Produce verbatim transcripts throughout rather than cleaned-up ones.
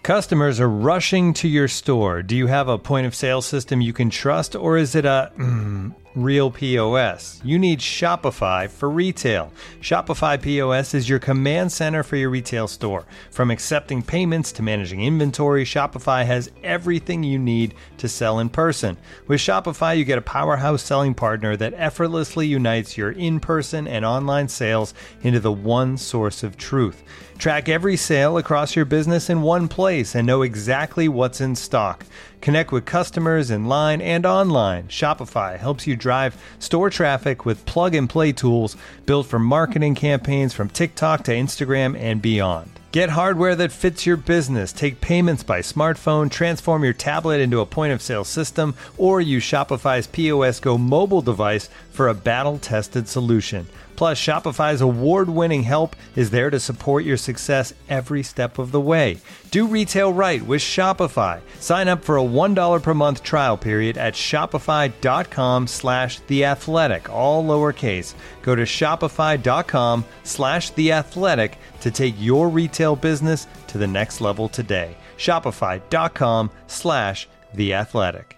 Customers are rushing to your store. Do you have a point of sale system you can trust, or is it a mm, real P O S? You need Shopify for retail. Shopify P O S is your command center for your retail store. From accepting payments to managing inventory, Shopify has everything you need to sell in person. With Shopify, you get a powerhouse selling partner that effortlessly unites your in-person and online sales into the one source of truth. Track every sale across your business in one place and know exactly what's in stock. Connect with customers in line and online. Shopify helps you drive store traffic with plug-and-play tools built for marketing campaigns from TikTok to Instagram and beyond. Get hardware that fits your business. Take payments by smartphone, transform your tablet into a point-of-sale system, or use Shopify's P O S Go mobile device for a battle-tested solution. Plus, Shopify's award-winning help is there to support your success every step of the way. Do retail right with Shopify. Sign up for a one dollar per month trial period at shopify.com slash theathletic, all lowercase. Go to shopify.com slash theathletic to take your retail business to the next level today. Shopify.com slash theathletic.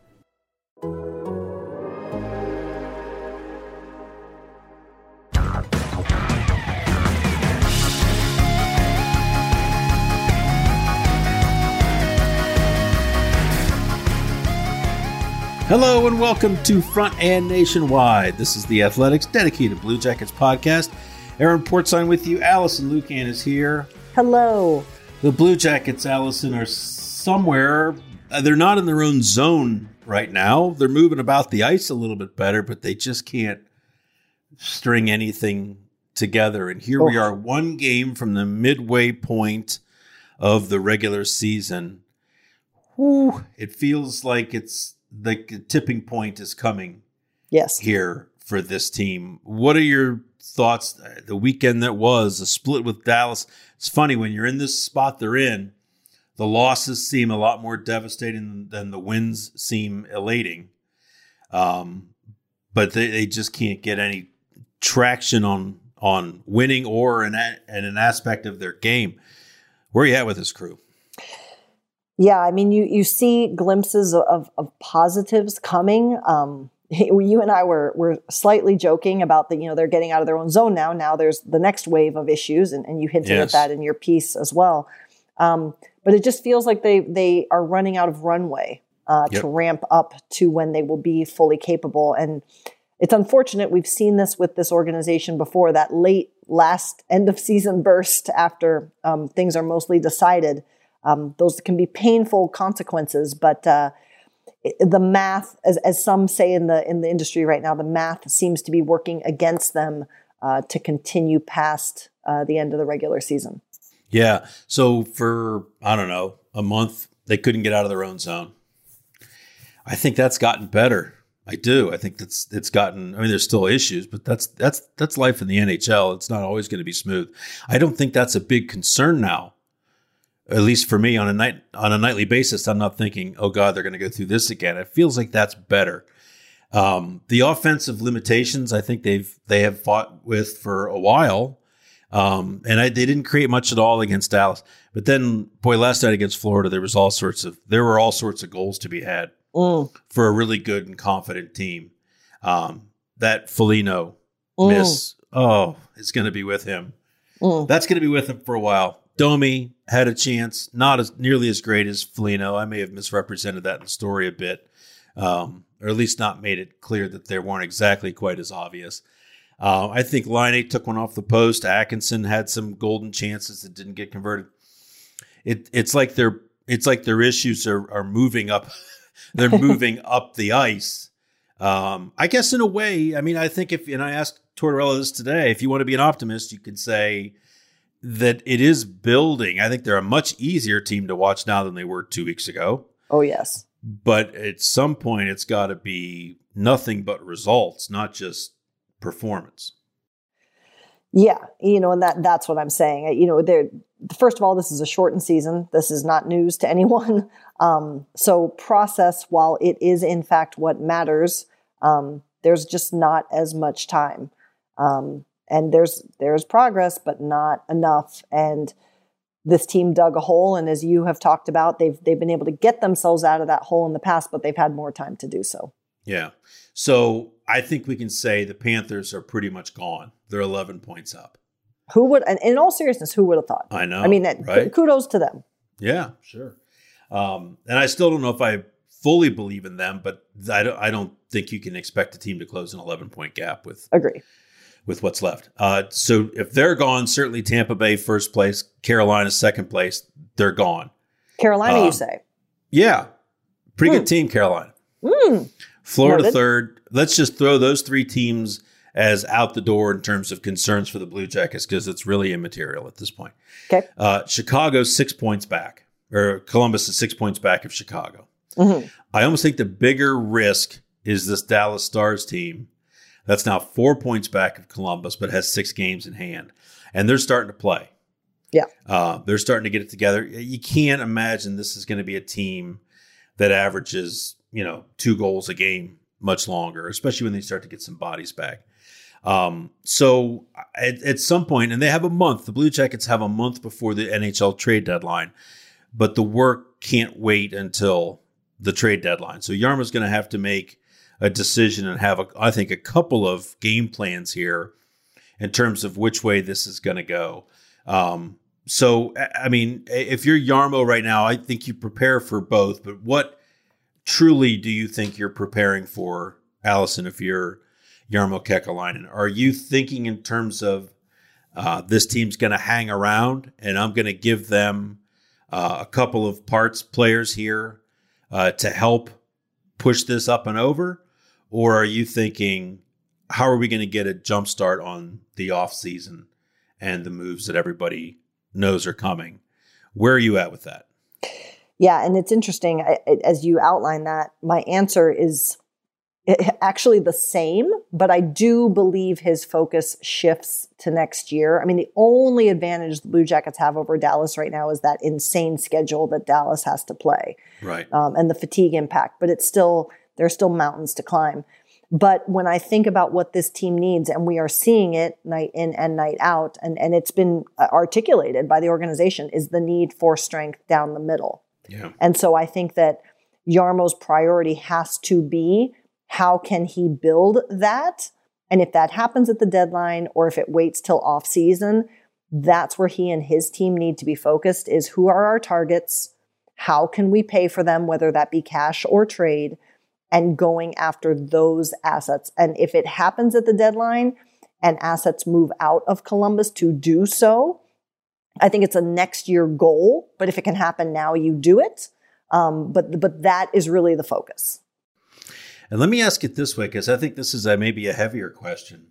Hello and welcome to Front and Nationwide. This is the Athletics dedicated Blue Jackets podcast. Aaron Portzline with you. Allison Lucan is here. Hello. The Blue Jackets, Allison, are somewhere. Uh, they're not in their own zone right now. They're moving about the ice a little bit better, but they just can't string anything together. And here oh. we are, one game from the midway point of the regular season. Whew, it feels like it's the tipping point is coming. Yes. Here for this team. What are your thoughts? The weekend that was a split with Dallas. It's funny when you're in this spot they're in, the losses seem a lot more devastating than the wins seem elating. Um, but they, they just can't get any traction on on winning or in, a, in an aspect of their game. Where are you at with this crew? Yeah, I mean, you you see glimpses of, of positives coming. Um, you and I were were slightly joking about the, you know, they're getting out of their own zone now. Now there's the next wave of issues, and, and you hinted yes. at that in your piece as well. Um, but it just feels like they they are running out of runway uh, yep. to ramp up to when they will be fully capable. And it's unfortunate. We've seen this with this organization before, that late last end of season burst after um, things are mostly decided. Um, those can be painful consequences, but uh, the math, as, as some say in the in the industry right now, the math seems to be working against them uh, to continue past uh, the end of the regular season. Yeah. So for, I don't know, a month, they couldn't get out of their own zone. I think that's gotten better. I do. I think that's it's gotten. I mean, there's still issues, but that's that's that's life in the N H L. It's not always going to be smooth. I don't think that's a big concern now. At least for me, on a night on a nightly basis, I'm not thinking, "Oh God, they're going to go through this again." It feels like that's better. Um, the offensive limitations, I think they've they have fought with for a while, um, and I, they didn't create much at all against Dallas. But then, boy, last night against Florida, there was all sorts of there were all sorts of goals to be had mm. for a really good and confident team. Um, that Foligno mm. miss, oh, it's going to be with him. Mm. That's going to be with him for a while. Domi had a chance, not as nearly as great as Foligno. I may have misrepresented that in the story a bit, um, or at least not made it clear that they weren't exactly quite as obvious. Uh, I think Laine took one off the post. Atkinson had some golden chances that didn't get converted. It, it's like their it's like their issues are are moving up. They're moving up the ice. Um, I guess in a way, I mean, I think if and I asked Tortorella this today, if you want to be an optimist, you could say that it is building. I think they're a much easier team to watch now than they were two weeks ago. Oh, yes. But at some point, it's got to be nothing but results, not just performance. Yeah, you know, and that that's what I'm saying. You know, there. First of all, this is a shortened season. This is not news to anyone. Um, so process, while it is in fact what matters, um, there's just not as much time. Um, And there's there's progress, but not enough. And this team dug a hole, and as you have talked about, they've they've been able to get themselves out of that hole in the past, but they've had more time to do so. Yeah. So I think we can say the Panthers are pretty much gone. They're eleven points up. Who would, and in all seriousness, who would have thought? I know. I mean, that, right? Kudos to them. Yeah, sure. Um, and I still don't know if I fully believe in them, but I don't, I don't think you can expect a team to close an eleven point gap with Agree. with what's left. Uh, so if they're gone, certainly Tampa Bay first place, Carolina second place, they're gone. Carolina, um, you say? Yeah, pretty Hmm. good team, Carolina. Mm. Florida Noted. third. Let's just throw those three teams as out the door in terms of concerns for the Blue Jackets because it's really immaterial at this point. Okay. Uh, Chicago's six points back, or Columbus is six points back of Chicago. Mm-hmm. I almost think the bigger risk is this Dallas Stars team that's now four points back of Columbus, but has six games in hand. And they're starting to play. Yeah. Uh, they're starting to get it together. You can't imagine this is going to be a team that averages, you know, two goals a game much longer, especially when they start to get some bodies back. Um, so at, at some point, and they have a month, the Blue Jackets have a month before the N H L trade deadline, but the work can't wait until the trade deadline. So Jarmo's going to have to make a decision and have, a, I think, a couple of game plans here in terms of which way this is going to go. Um, so, I mean, if you're Jarmo right now, I think you prepare for both, but what truly do you think you're preparing for, Allison, if you're Jarmo Kekalainen? Are you thinking in terms of uh, this team's going to hang around and I'm going to give them uh, a couple of parts players here uh, to help push this up and over? Or are you thinking, how are we going to get a jump start on the offseason and the moves that everybody knows are coming? Where are you at with that? Yeah, and it's interesting. I, as you outline that, my answer is actually the same, but I do believe his focus shifts to next year. I mean, the only advantage the Blue Jackets have over Dallas right now is that insane schedule that Dallas has to play, right? Um, and the fatigue impact. But it's still there's still mountains to climb. But when I think about what this team needs, and we are seeing it night in and night out, and, and it's been articulated by the organization, is the need for strength down the middle. Yeah. And so I think that Jarmo's priority has to be, how can he build that? And if that happens at the deadline or if it waits till off season, that's where he and his team need to be focused, is who are our targets? How can we pay for them, whether that be cash or trade, and going after those assets. And if it happens at the deadline and assets move out of Columbus to do so, I think it's a next year goal, but if it can happen now, you do it. Um, but, but that is really the focus. And let me ask it this way, because I think this is a, maybe a heavier question.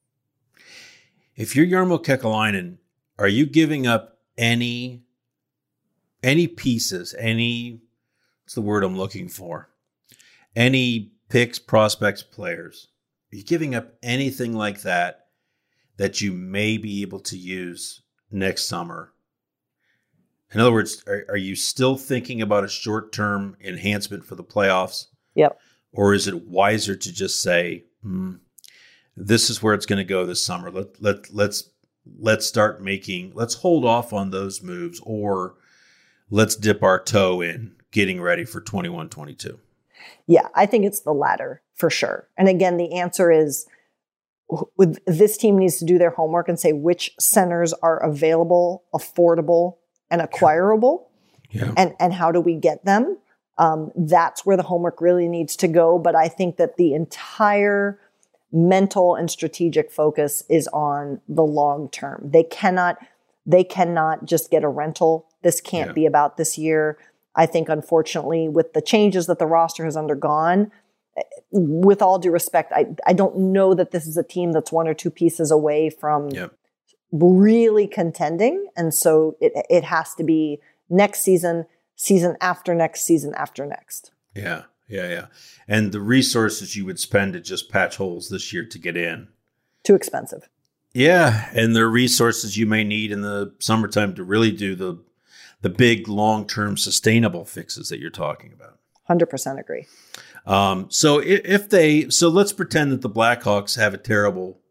If you're Jarmo Kekalainen, are you giving up any, any pieces, any, what's the word I'm looking for? Any picks, prospects, players? Are you giving up anything like that that you may be able to use next summer? In other words, are, are you still thinking about a short-term enhancement for the playoffs? Yep. Or is it wiser to just say, hmm, this is where it's going to go this summer. Let, let, let's, let's start making, let's hold off on those moves, or let's dip our toe in getting ready for twenty-one twenty-two. Yeah, I think it's the latter for sure. And again, the answer is, with this team needs to do their homework and say which centers are available, affordable, and acquirable, yeah. and, and how do we get them? Um, that's where the homework really needs to go. But I think that the entire mental and strategic focus is on the long term. They cannot, they cannot just get a rental. This can't yeah. be about this year. I think, unfortunately, with the changes that the roster has undergone, with all due respect, I, I don't know that this is a team that's one or two pieces away from Yep. really contending. And so it it has to be next season, season after next, season after next. Yeah, yeah, yeah. And the resources you would spend to just patch holes this year to get in. Too expensive. Yeah, and the resources you may need in the summertime to really do the the big, long-term, sustainable fixes that you're talking about. one hundred percent agree. Um, so if, if they, so let's pretend that the Blackhawks have a terrible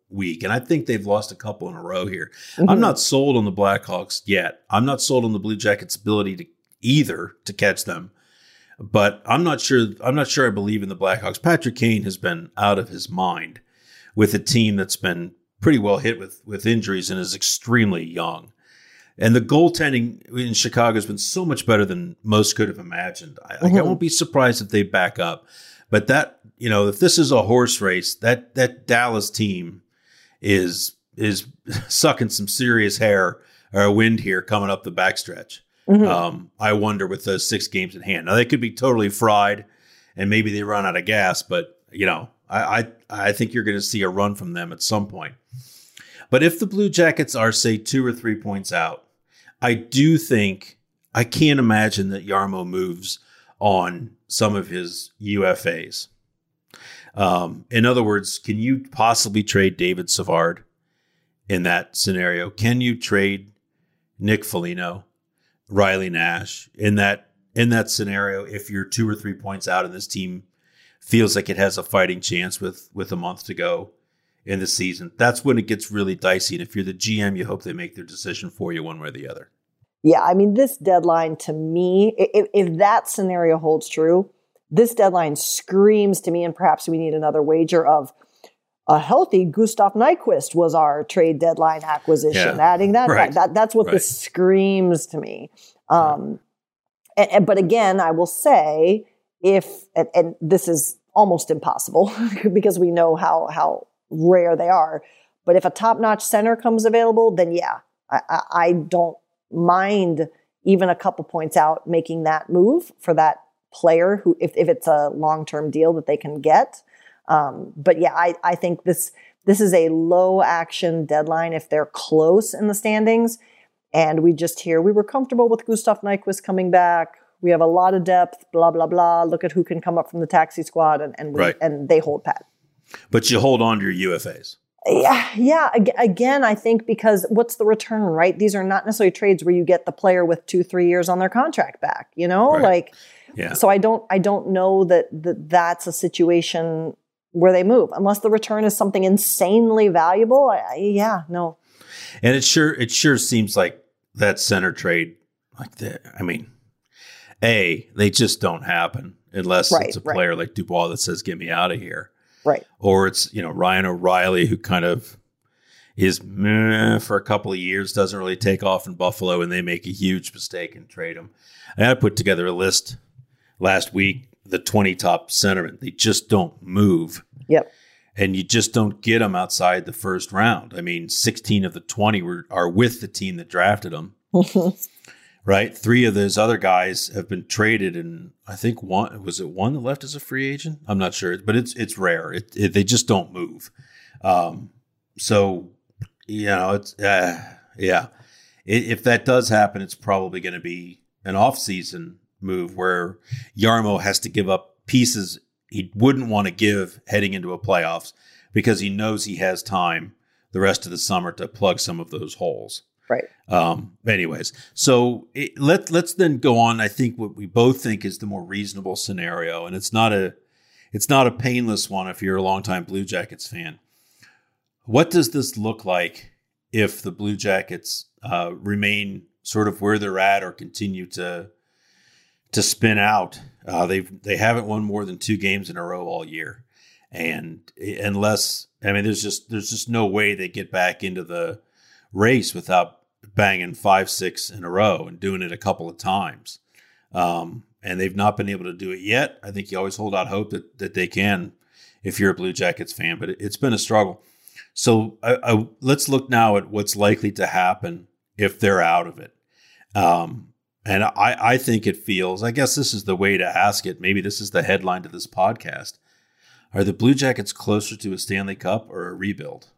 week. And I think they've lost a couple in a row here. Mm-hmm. I'm not sold on the Blackhawks yet. I'm not sold on the Blue Jackets' ability to either to catch them. But I'm not sure. I'm not sure I believe in the Blackhawks. Patrick Kane has been out of his mind with a team that's been pretty well hit with, with injuries and is extremely young. And the goaltending in Chicago has been so much better than most could have imagined. I, mm-hmm. I won't be surprised if they back up. But that, you know, if this is a horse race, that that Dallas team is is sucking some serious hair or wind here coming up the backstretch. Mm-hmm. Um, I wonder with those six games in hand. Now they could be totally fried, and maybe they run out of gas. But you know, I I, I think you're going to see a run from them at some point. But if the Blue Jackets are, say, two or three points out, I do think I can't imagine that Jarmo moves on some of his U F As. Um, in other words, can you possibly trade David Savard in that scenario? Can you trade Nick Foligno, Riley Nash in that in that scenario if you're two or three points out and this team feels like it has a fighting chance with with a month to go in the season? That's when it gets really dicey. And if you're the G M, you hope they make their decision for you one way or the other. Yeah, I mean, this deadline to me, if, if that scenario holds true, this deadline screams to me, and perhaps we need another wager of a healthy Gustav Nyquist was our trade deadline acquisition. Yeah, adding that, right, that that's what right. this screams to me. Um, and, and, but again, I will say, if and, and this is almost impossible because we know how how rare they are. But if a top-notch center comes available, then yeah, I, I, I don't mind even a couple points out making that move for that player who, if, if it's a long-term deal that they can get. Um, but yeah, I, I think this this is a low action deadline if they're close in the standings. And we just hear we were comfortable with Gustav Nyquist coming back. We have a lot of depth, blah, blah, blah. Look at who can come up from the taxi squad, and and, we, right. and they hold pat. But you hold on to your U F As. Yeah, yeah. Again, I think because what's the return, right? These are not necessarily trades where you get the player with two, three years on their contract back. You know, right. like, yeah. So I don't, I don't know that, that that's a situation where they move unless the return is something insanely valuable. I, I, yeah, no. And it sure, it sure seems like that center trade, like that. I mean, A, they just don't happen unless right, it's a right. player like Dubois that says, "Get me out of here." Right. Or it's, you know, Ryan O'Reilly, who kind of is meh for a couple of years, doesn't really take off in Buffalo, and they make a huge mistake and trade him. And I put together a list last week, the twenty top centermen. They just don't move. Yep. And you just don't get them outside the first round. I mean, sixteen of the twenty were are with the team that drafted them. Right? Three of those other guys have been traded, and I think one was it one that left as a free agent. I'm not sure, but it's it's rare. It, it, they just don't move. Um, so you know, it's uh, yeah. It, if that does happen, it's probably going to be an off-season move where Jarmo has to give up pieces he wouldn't want to give heading into a playoffs because he knows he has time the rest of the summer to plug some of those holes. Right. Um, anyways, so it, let, let's then go on. I think what we both think is the more reasonable scenario, and it's not a, it's not a painless one if you're a longtime Blue Jackets fan. What does this look like if the Blue Jackets uh, remain sort of where they're at or continue to to spin out? Uh, they've they haven't won more than two games in a row all year, and unless I mean, there's just there's just no way they get back into the race without banging five, six in a row and doing it a couple of times. Um, and they've not been able to do it yet. I think you always hold out hope that, that they can if you're a Blue Jackets fan, but it, it's been a struggle. So I, I, let's look now at what's likely to happen if they're out of it. Um, and I, I think it feels, I guess this is the way to ask it. Maybe this is the headline to this podcast. Are the Blue Jackets closer to a Stanley Cup or a rebuild?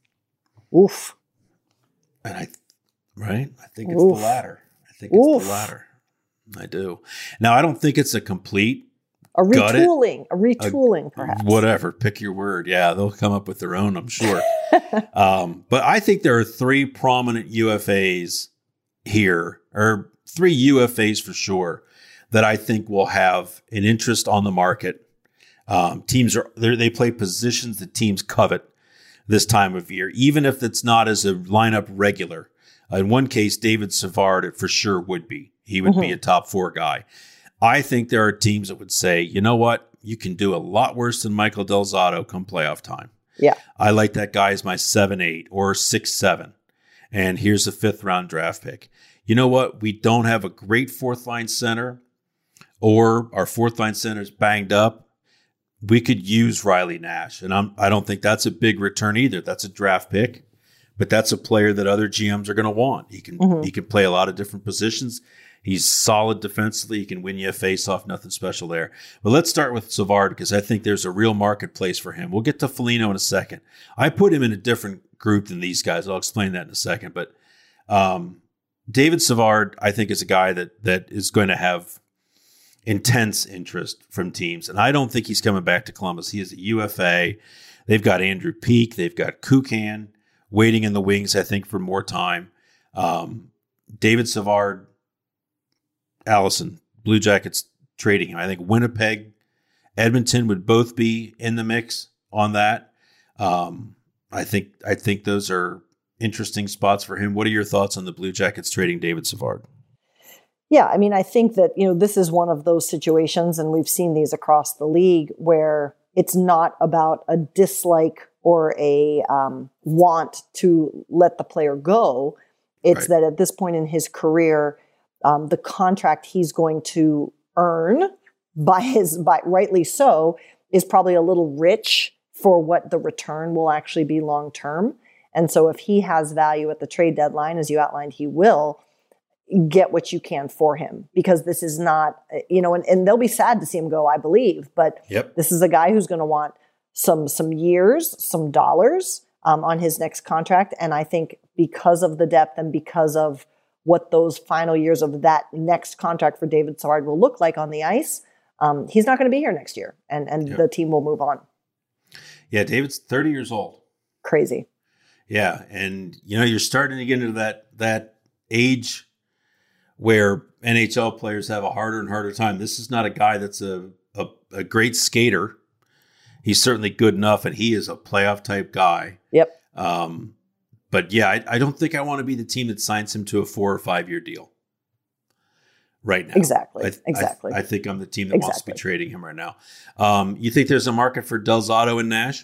Oof. And I, right? I think it's Oof. the latter. I think it's Oof. the latter. I do. Now, I don't think it's a complete A gut it, retooling, a retooling, a, perhaps. Whatever. Pick your word. Yeah, they'll come up with their own, I'm sure. um, but I think there are three prominent U F As here, or three U F As for sure, that I think will have an interest on the market. Um, teams are they play positions that teams covet. this time of year, even if it's not as a lineup regular. In one case, David Savard for sure would be. He would mm-hmm. be a top four guy. I think there are teams that would say, you know what? You can do a lot worse than Michael Del Zotto come playoff time. Yeah. I like that guy as my seven eight or six seven. And here's a fifth round draft pick. You know what? We don't have a great fourth line center, or our fourth line center is banged up. We could use Riley Nash. And I'm, I don't think that's a big return either. That's a draft pick. But that's a player that other G Ms are going to want. He can mm-hmm. he can play a lot of different positions. He's solid defensively. He can win you a face-off. Nothing special there. But let's start with Savard because I think there's a real marketplace for him. We'll get to Foligno in a second. I put him in a different group than these guys. I'll explain that in a second. But um, David Savard, I think, is a guy that that is going to have intense interest from teams. And I don't think he's coming back to Columbus. He is a U F A. They've got Andrew Peeke. They've got Kukan waiting in the wings, I think, for more time. Um, David Savard, Allison, Blue Jackets trading him. I think Winnipeg, Edmonton would both be in the mix on that. Um, I think I think those are interesting spots for him. What are your thoughts on the Blue Jackets trading David Savard? Yeah, I mean, I think that, you know, this is one of those situations, and we've seen these across the league, where it's not about a dislike or a um, want to let the player go. It's right. that at this point in his career, um, the contract he's going to earn, by his, by rightly so, is probably a little rich for what the return will actually be long term. And so if he has value at the trade deadline, as you outlined, he will get what you can for him, because this is not, you know, and, and they'll be sad to see him go, I believe, but yep. this is a guy who's going to want some some years, some dollars um, on his next contract. And I think because of the depth and because of what those final years of that next contract for David Savard will look like on the ice, um, he's not going to be here next year, and, and yep. the team will move on. Yeah, David's thirty years old. Crazy. Yeah, and you know, you're starting to get into that that age where N H L players have a harder and harder time. This is not a guy that's a a, a great skater. He's certainly good enough, and he is a playoff type guy. Yep. Um, but yeah, I, I don't think I want to be the team that signs him to a four or five year deal right now. Exactly. I, exactly. I, I think I'm the team that exactly. wants to be trading him right now. Um, you think there's a market for Del Zotto and Nash?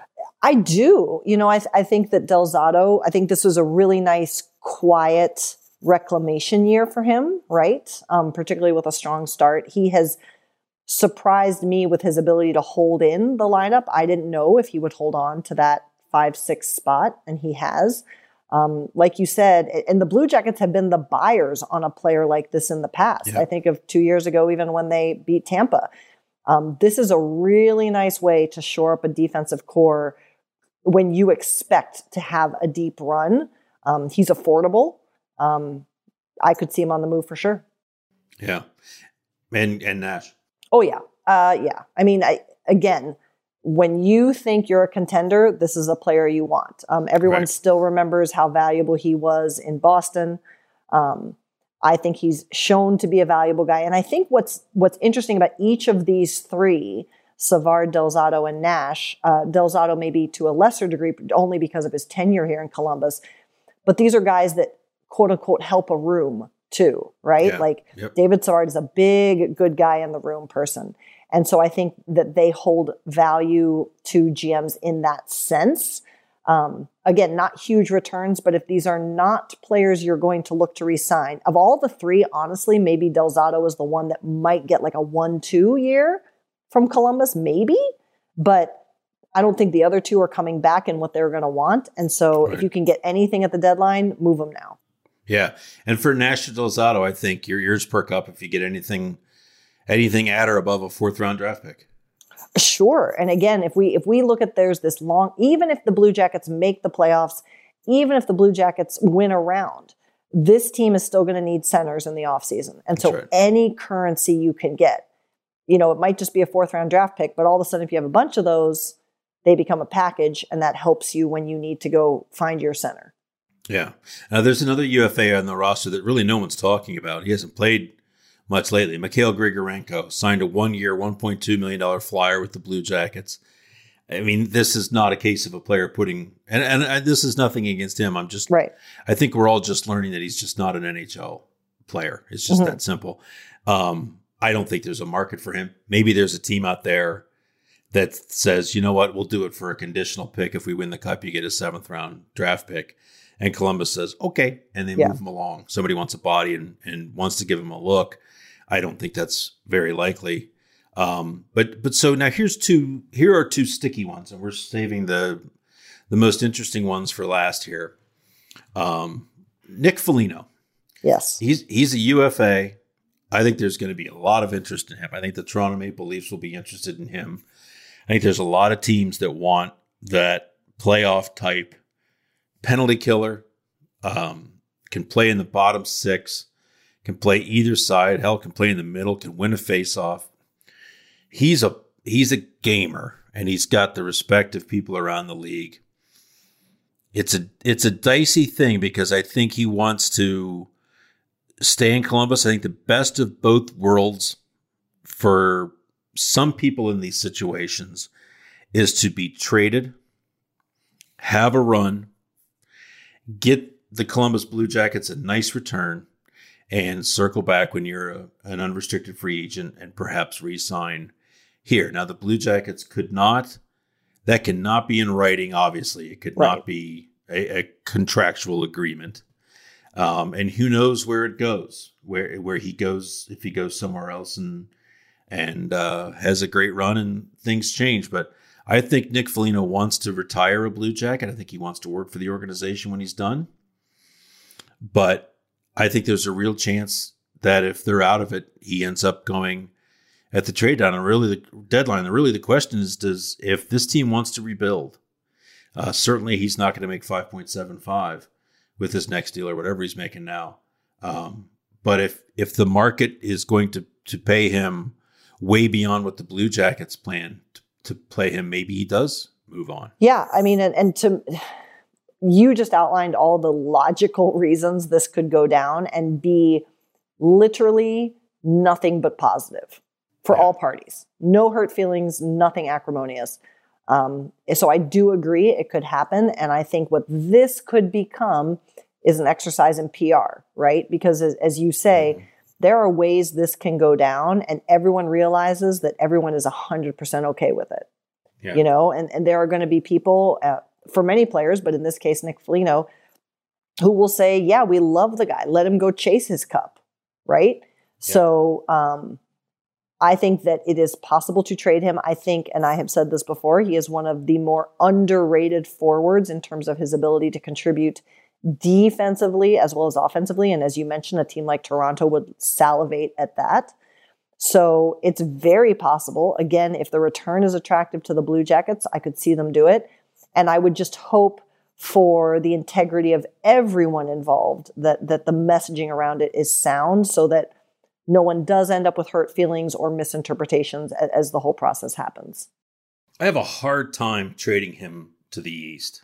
I do. You know, I, I think that Del Zotto, I think this was a really nice, quiet reclamation year for him, right? Um, particularly with a strong start. He has surprised me with his ability to hold in the lineup. I didn't know if he would hold on to that five, six spot, and he has. Um, like you said, and the Blue Jackets have been the buyers on a player like this in the past. Yeah. I think of two years ago, even when they beat Tampa. Um, this is a really nice way to shore up a defensive core when you expect to have a deep run. Um, he's affordable. Um, I could see him on the move for sure. Yeah. And, and Nash. Oh, yeah. Uh, yeah. I mean, I, again, when you think you're a contender, this is a player you want. Um, everyone right. still remembers how valuable he was in Boston. Um, I think he's shown to be a valuable guy. And I think what's what's interesting about each of these three, Savard, Del Zotto, and Nash, uh, Del Zotto maybe to a lesser degree, only because of his tenure here in Columbus, but these are guys that, quote unquote, help a room too, right? Yeah. Like yep. David Savard is a big, good guy in the room person. And so I think that they hold value to G Ms in that sense. Um, again, not huge returns, but if these are not players you're going to look to re-sign, of all the three, honestly, maybe Del Zotto is the one that might get like a one two year from Columbus, maybe. But I don't think the other two are coming back in what they're going to want. And so right. if you can get anything at the deadline, move them now. Yeah. And for Nash Del Zotto, I think your ears perk up if you get anything anything at or above a fourth round draft pick. Sure. And again, if we if we look at there's this long, even if the Blue Jackets make the playoffs, even if the Blue Jackets win a round, this team is still going to need centers in the offseason. And so right. any currency you can get, you know, it might just be a fourth round draft pick, but all of a sudden if you have a bunch of those, they become a package, and that helps you when you need to go find your center. Yeah. Uh, there's another U F A on the roster that really no one's talking about. He hasn't played much lately. Mikhail Grigorenko signed a one-year, one point two million dollars flyer with the Blue Jackets. I mean, this is not a case of a player putting, and, and, and this is nothing against him. I'm just, right. I think we're all just learning that he's just not an N H L player. It's just mm-hmm. that simple. Um, I don't think there's a market for him. Maybe there's a team out there that says, you know what, we'll do it for a conditional pick. If we win the cup, you get a seventh round draft pick. And Columbus says, okay, and they yeah. move him along. Somebody wants a body and, and wants to give him a look. I don't think that's very likely. Um, but but so now here's two. Here are two sticky ones, and we're saving the the most interesting ones for last here. Um, Nick Foligno. Yes, he's he's a U F A. I think there's going to be a lot of interest in him. I think the Toronto Maple Leafs will be interested in him. I think there's a lot of teams that want that playoff type penalty killer. Um, can play in the bottom six, can play either side. Hell, can play in the middle. Can win a faceoff. He's a he's a gamer, and he's got the respect of people around the league. It's a it's a dicey thing because I think he wants to stay in Columbus. I think the best of both worlds for some people in these situations is to be traded, have a run, get the Columbus Blue Jackets a nice return, and circle back when you're a, an unrestricted free agent and perhaps re-sign here. Now, the Blue Jackets could not, that cannot be in writing, obviously. It could right. not be a, a contractual agreement. Um, and who knows where it goes, where where he goes, if he goes somewhere else and and uh, has a great run and things change. But I think Nick Foligno wants to retire a Blue Jacket. I think he wants to work for the organization when he's done. But I think there's a real chance that if they're out of it, he ends up going at the trade down. And really the deadline, and really the question is, does if this team wants to rebuild, uh, certainly he's not going to make five point seven five with his next deal or whatever he's making now. Um, but if if the market is going to to pay him way beyond what the Blue Jackets plan to, to play him, maybe he does move on. Yeah, I mean, and, and to you just outlined all the logical reasons this could go down and be literally nothing but positive for yeah. all parties. No hurt feelings, nothing acrimonious. Um, so I do agree it could happen. And I think what this could become is an exercise in P R, right? Because as, as you say, mm-hmm. there are ways this can go down and everyone realizes that everyone is one hundred percent okay with it. Yeah. You know, and, and there are going to be people, uh, for many players, but in this case, Nick Foligno, who will say, yeah, we love the guy. Let him go chase his cup, right? Yeah. So um, I think that it is possible to trade him. I think, and I have said this before, he is one of the more underrated forwards in terms of his ability to contribute defensively as well as offensively. And as you mentioned, a team like Toronto would salivate at that. So it's very possible. Again, if the return is attractive to the Blue Jackets, I could see them do it. And I would just hope for the integrity of everyone involved that, that the messaging around it is sound so that no one does end up with hurt feelings or misinterpretations as, as the whole process happens. I have a hard time trading him to the East.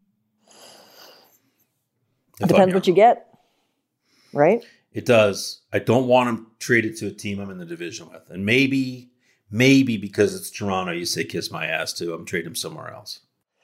It depends what you get, right? It does. I don't want him traded to a team I'm in the division with. And maybe, maybe because it's Toronto, you say kiss my ass too. I'm trading him somewhere else.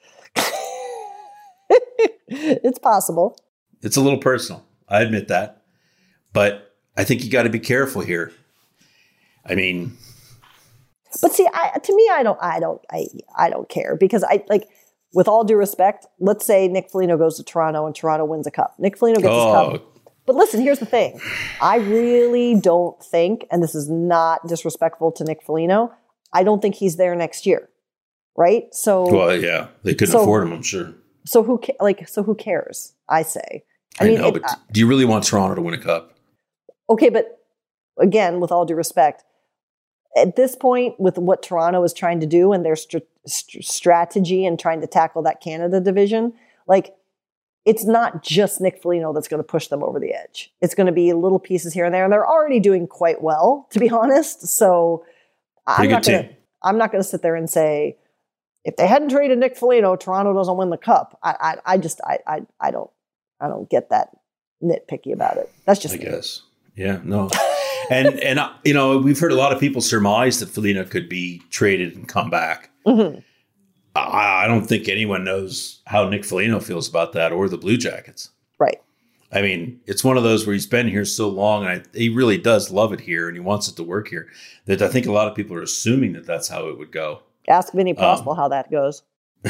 It's possible. It's a little personal. I admit that. But I think you got to be careful here. I mean, but see, I, to me, I don't, I don't, I, I don't care because I like, with all due respect, let's say Nick Foligno goes to Toronto and Toronto wins a cup. Nick Foligno gets oh. his cup. But listen, here's the thing. I really don't think, and this is not disrespectful to Nick Foligno, I don't think he's there next year. Right? So, well, yeah, they couldn't so, afford him, I'm sure. So who ca- like so who cares? I say. I, I mean, know, it, but uh, do you really want Toronto to win a cup? Okay, but again, with all due respect, at this point, with what Toronto is trying to do and their st- st- strategy and trying to tackle that Canada division, like it's not just Nick Foligno that's going to push them over the edge. It's going to be little pieces here and there, and they're already doing quite well, to be honest. So I'm not going to. I'm not going to sit there and say, if they hadn't traded Nick Foligno, Toronto doesn't win the cup. I, I, I just, I, I, I don't, I don't get that nitpicky about it. That's just I me. guess, yeah, no, and and uh, you know, we've heard a lot of people surmise that Foligno could be traded and come back. Mm-hmm. I, I don't think anyone knows how Nick Foligno feels about that or the Blue Jackets. Right. I mean, it's one of those where he's been here so long, and I, he really does love it here, and he wants it to work here, that I think a lot of people are assuming that that's how it would go. Ask Vinny Prospal um, how that goes.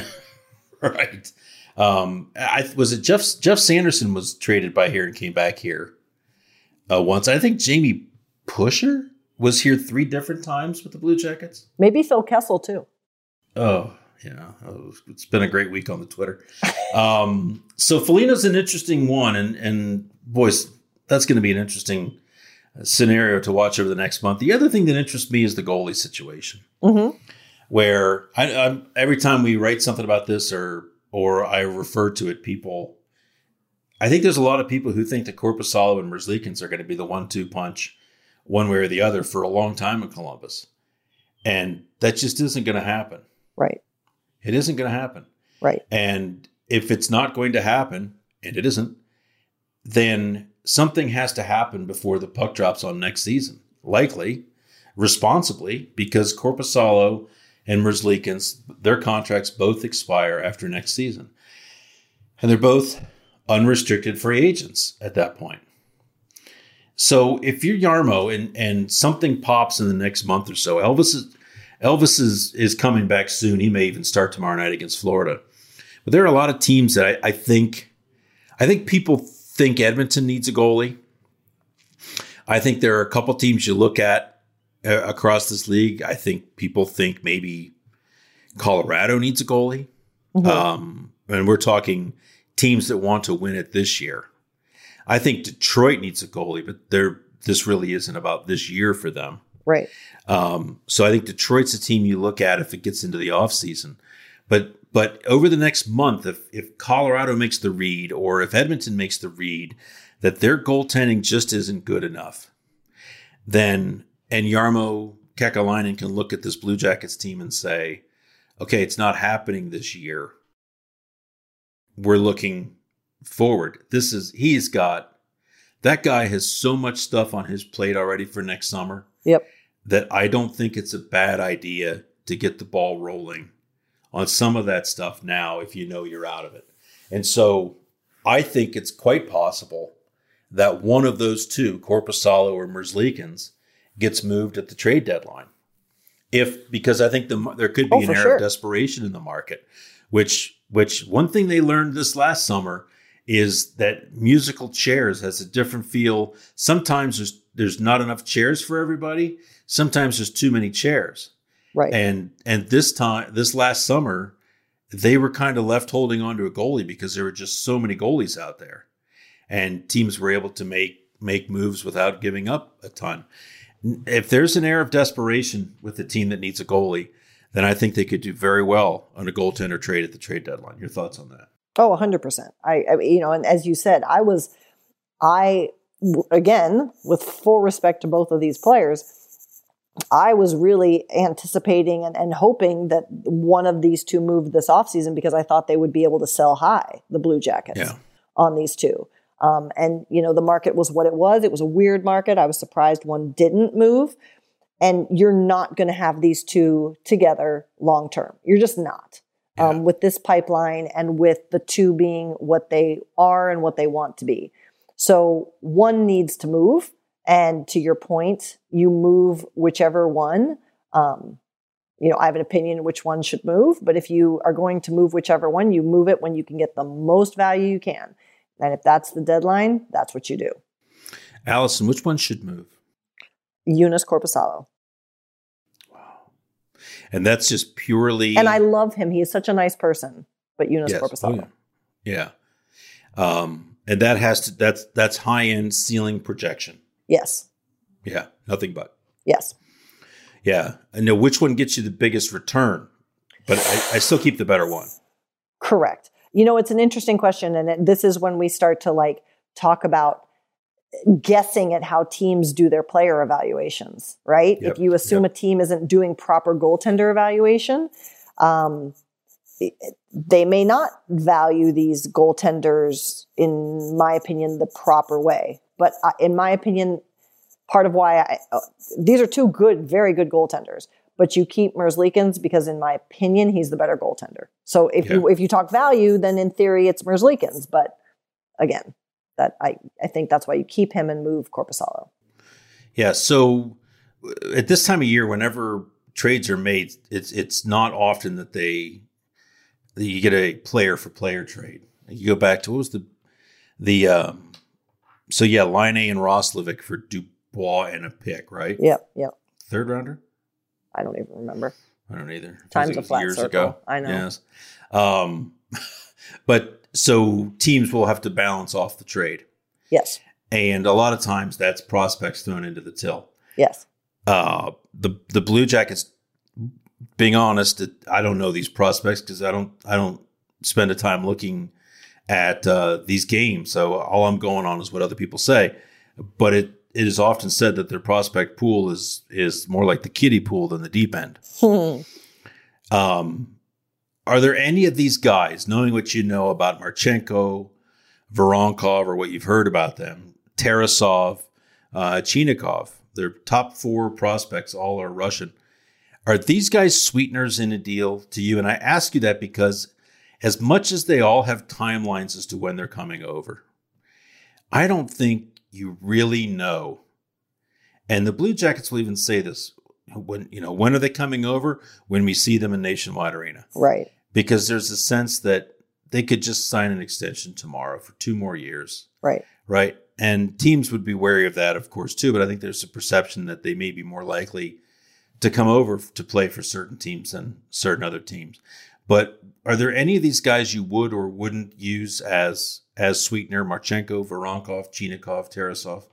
Right. Um, I was it Jeff Jeff Sanderson was traded by here and came back here uh, once. I think Jamie Pusher was here three different times with the Blue Jackets. Maybe Phil Kessel too. Oh, yeah. Oh, it's been a great week on the Twitter. um, so Foligno's an interesting one, and and boys, that's going to be an interesting scenario to watch over the next month. The other thing that interests me is the goalie situation, mm-hmm. where I, I'm, every time we write something about this or or I refer to it, people, I think there's a lot of people who think that Korpisalo and Merzlikins are going to be the one two punch one way or the other for a long time in Columbus. And that just isn't going to happen. Right. It isn't going to happen. Right. And if it's not going to happen, and it isn't, then something has to happen before the puck drops on next season. Likely, responsibly, because Korpisalo and Merzlikins, their contracts both expire after next season. And they're both unrestricted free agents at that point. So if you're Jarmo and, and something pops in the next month or so, Elvis is Elvis is, is coming back soon. He may even start tomorrow night against Florida. But there are a lot of teams that I, I think I think people think Edmonton needs a goalie. I think there are a couple teams you look at uh, across this league. I think people think maybe Colorado needs a goalie. Mm-hmm. Um, and we're talking teams that want to win it this year. I think Detroit needs a goalie, but they're, this really isn't about this year for them. Right. Um, so I think Detroit's a team you look at if it gets into the offseason. But but over the next month, if, if Colorado makes the read or if Edmonton makes the read that their goaltending just isn't good enough, then and Jarmo Kekalainen can look at this Blue Jackets team and say, okay, it's not happening this year. We're looking forward. This is he's got that guy has so much stuff on his plate already for next summer. Yep. That I don't think it's a bad idea to get the ball rolling on some of that stuff now if you know you're out of it. And so I think it's quite possible that one of those two, Korpisalo or Merzlikins, gets moved at the trade deadline. If because I think the, there could be oh, an air sure. of desperation in the market, which which one thing they learned this last summer is that musical chairs has a different feel. Sometimes there's there's not enough chairs for everybody. Sometimes there's too many chairs. Right. And and this time, this last summer, they were kind of left holding on to a goalie because there were just so many goalies out there. And teams were able to make make moves without giving up a ton. If there's an air of desperation with the team that needs a goalie, then I think they could do very well on a goaltender trade at the trade deadline. Your thoughts on that? Oh, one hundred percent. I, I you know, and as you said, I was, I, again, with full respect to both of these players, I was really anticipating and, and hoping that one of these two moved this offseason because I thought they would be able to sell high, the Blue Jackets, yeah. on these two. Um, and, you know, the market was what it was. It was a weird market. I was surprised one didn't move. And you're not going to have these two together long term. You're just not. Yeah. Um, with this pipeline and with the two being what they are and what they want to be. So one needs to move. And to your point, you move whichever one. Um, you know, I have an opinion which one should move. But if you are going to move whichever one, you move it when you can get the most value you can. And if that's the deadline, that's what you do. Allison, which one should move? Joonas Korpisalo. And that's just purely... And I love him. He is such a nice person. But Joonas yes. Korpisalo. Oh, yeah. yeah. Um, and that has to... That's that's high-end ceiling projection. Yes. Yeah. Nothing but. Yes. Yeah. I know which one gets you the biggest return. But I, I still keep the better one. Correct. You know, it's an interesting question. And it, this is when we start to like talk about guessing at how teams do their player evaluations, right? Yep. If you assume yep. a team isn't doing proper goaltender evaluation, um, they may not value these goaltenders, in my opinion, the proper way. But uh, in my opinion, part of why I, uh, these are two good, very good goaltenders. but you keep Merzlikins because, in my opinion, he's the better goaltender. So if Yeah. you if you talk value, then in theory it's Merzlikins. But again, that I, I think that's why you keep him and move Korpisalo. Yeah. So at this time of year, whenever trades are made, it's it's not often that they that you get a player for player trade. You go back to what was the the um, so yeah, Line A and Roslovic for Dubois and a pick, right? Yep, yep. Third rounder. I don't even remember. I don't either. Feels Time's like a it was flat years circle. ago. I know. Yes. Um, but so teams will have to balance off the trade, Yes, and a lot of times that's prospects thrown into the till. yes. Uh, the the Blue Jackets, being honest, I don't know these prospects because I don't I don't spend a time looking at uh, these games. So all I'm going on is what other people say. But it it is often said that their prospect pool is is more like the kiddie pool than the deep end. Hmm. Um, are there any of these guys, knowing what you know about Marchenko, Voronkov, or what you've heard about them, Tarasov, uh, Chinikov, their top four prospects all are Russian. Are these guys sweeteners in a deal to you? And I ask you that because as much as they all have timelines as to when they're coming over, I don't think you really know. And the Blue Jackets will even say this. When, you know, when are they coming over? When we see them in Nationwide Arena. Right. Because there's a sense that they could just sign an extension tomorrow for two more years. Right. Right. And teams would be wary of that, of course, too. But I think there's a perception that they may be more likely to come over to play for certain teams than certain other teams. But are there any of these guys you would or wouldn't use as as sweetener? Marchenko, Voronkov, Chinikov, Tarasov?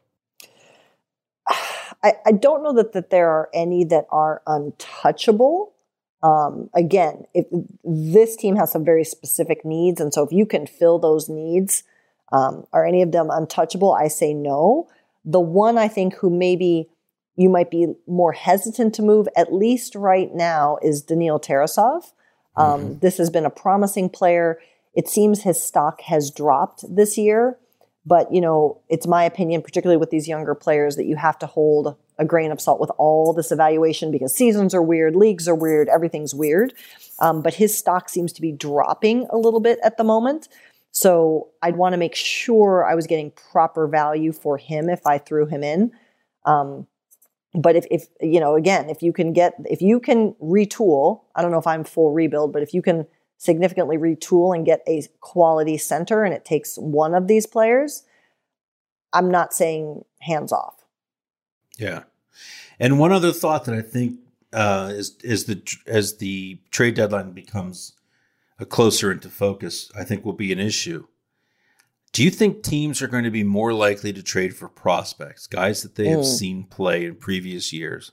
I, I don't know that, that there are any that are untouchable. Um, again, if this team has some very specific needs, and so if you can fill those needs, um, are any of them untouchable? I say no. The one I think who maybe you might be more hesitant to move, at least right now, is Daniil Tarasov. Um, mm-hmm. This has been a promising player. It seems his stock has dropped this year. But, you know, it's my opinion, particularly with these younger players, that you have to hold a grain of salt with all this evaluation because seasons are weird, leagues are weird, everything's weird. Um, but his stock seems to be dropping a little bit at the moment. So I'd want to make sure I was getting proper value for him if I threw him in. Um, but if, if, you know, again, if you can get, if you can retool, I don't know if I'm full rebuild, but if you can significantly retool and get a quality center and it takes one of these players, I'm not saying hands off. Yeah. And one other thought that I think uh, is is the as the trade deadline becomes a closer into focus, I think will be an issue. Do you think teams are going to be more likely to trade for prospects, guys that they have mm. seen play in previous years,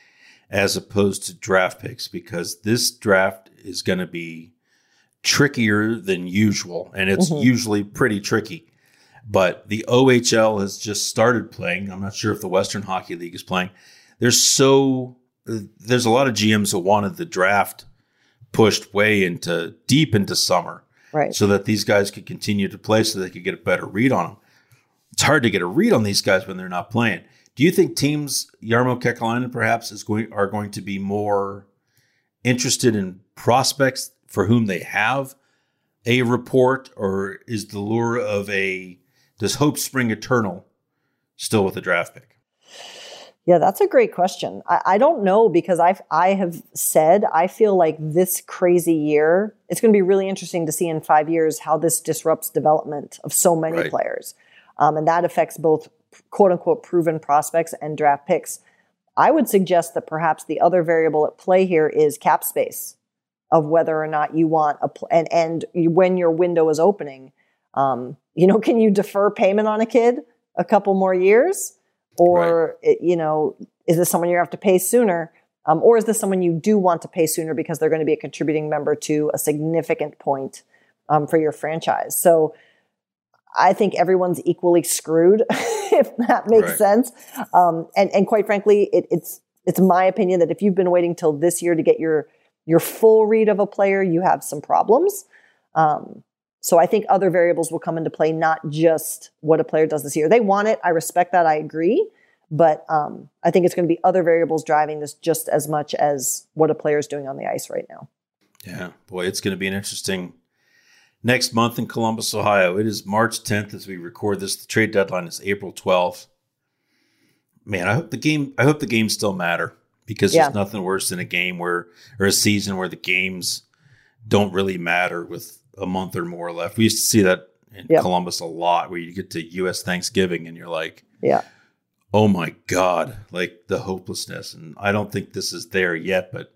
as opposed to draft picks? Because this draft is going to be trickier than usual, and it's mm-hmm. usually pretty tricky. But the O H L has just started playing. I'm not sure if the Western Hockey League is playing. There's so there's a lot of G Ms who wanted the draft pushed way into deep into summer, right? So that these guys could continue to play, so they could get a better read on them. It's hard to get a read on these guys when they're not playing. Do you think teams, Jarmo Kekalainen perhaps, is going are going to be more interested in prospects for whom they have a report, or is the lure of a does hope spring eternal still with a draft pick? Yeah, that's a great question. I, I don't know, because I've I have said I feel like this crazy year, it's going to be really interesting to see in five years how this disrupts development of so many right. players, um, and that affects both quote unquote proven prospects and draft picks. I would suggest that perhaps the other variable at play here is cap space, of whether or not you want a pl- and and you, when your window is opening, um, you know, can you defer payment on a kid a couple more years? Or, right. it, you know, is this someone you have to pay sooner? Um, or is this someone you do want to pay sooner because they're going to be a contributing member to a significant point um, for your franchise? So I think everyone's equally screwed, if that makes right. sense. Um, and, and quite frankly, it, it's it's my opinion that if you've been waiting till this year to get your your full read of a player, you have some problems. Um, So I think other variables will come into play, not just what a player does this year. They want it. I respect that. I agree. But um, I think it's going to be other variables driving this just as much as what a player is doing on the ice right now. Yeah, boy, it's going to be an interesting next month in Columbus, Ohio. It is March tenth as we record this. The trade deadline is April twelfth. Man, I hope the game. I hope the games still matter, because Yeah. there's nothing worse than a game where, or a season where the games don't really matter with a month or more left. We used to see that in Yep. Columbus a lot, where you get to U S Thanksgiving and you're like, Yeah. oh my God, like the hopelessness. And I don't think this is there yet, but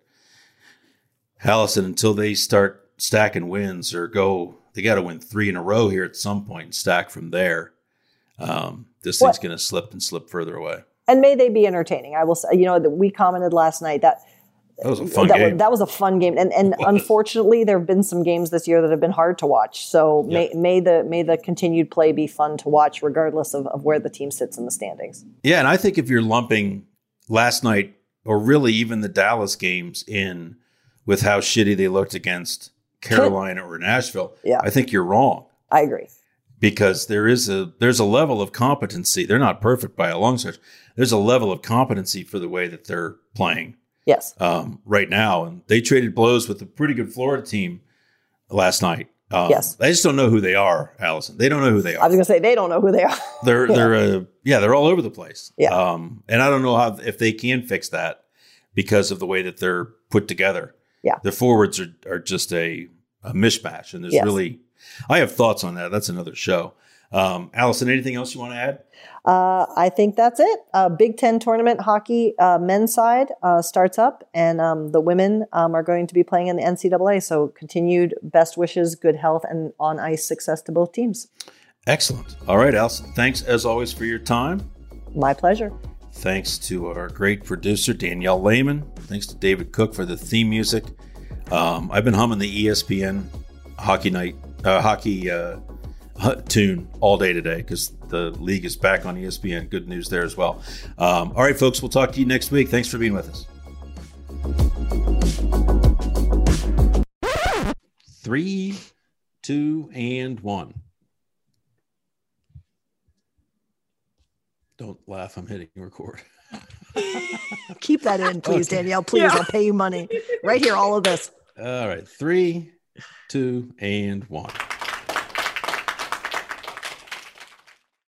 Allison, until they start stacking wins or go, they got to win three in a row here at some point and stack from there. Um, this What- thing's going to slip and slip further away. And may they be entertaining. I will say, you know, that we commented last night that That was a fun that, game. Was, that was a fun game. And and unfortunately, there have been some games this year that have been hard to watch. So may, may the may the continued play be fun to watch, regardless of, of where the team sits in the standings. Yeah, and I think if you're lumping last night, or really even the Dallas games, in with how shitty they looked against Carolina or Nashville, Yeah. I think you're wrong. I agree. Because there is a there's a level of competency. They're not perfect by a long stretch. There's a level of competency for the way that they're playing Yes. um, right now, and they traded blows with a pretty good Florida team last night. Um, Yes. I just don't know who they are, Allison. They don't know who they I are. was going to say they don't know who they are. They're Yeah. they're uh, yeah they're all over the place. Yeah. Um, and I don't know how if they can fix that because of the way that they're put together. Yeah. The forwards are are just a, a mishmash, and there's Yes. really I have thoughts on that. That's another show. Um, Allison, anything else you want to add? Uh, I think that's it. Uh, Big Ten tournament hockey uh, men's side uh, starts up, and um, the women um, are going to be playing in the N C double A. So continued best wishes, good health, and on ice success to both teams. Excellent. All right, Allison. Thanks as always for your time. My pleasure. Thanks to our great producer, Danielle Lehman. Thanks to David Cook for the theme music. Um, I've been humming the E S P N hockey night, uh, hockey uh, tune all day today because the league is back on E S P N. Good news there as well. Um, all right, folks, we'll talk to you next week. Thanks for being with us. Three, two, and one. Don't laugh. I'm hitting record. Keep that in, please, Okay. Danielle. Please, Yeah. I'll pay you money. Right here, all of this. All right. Three, two, and one.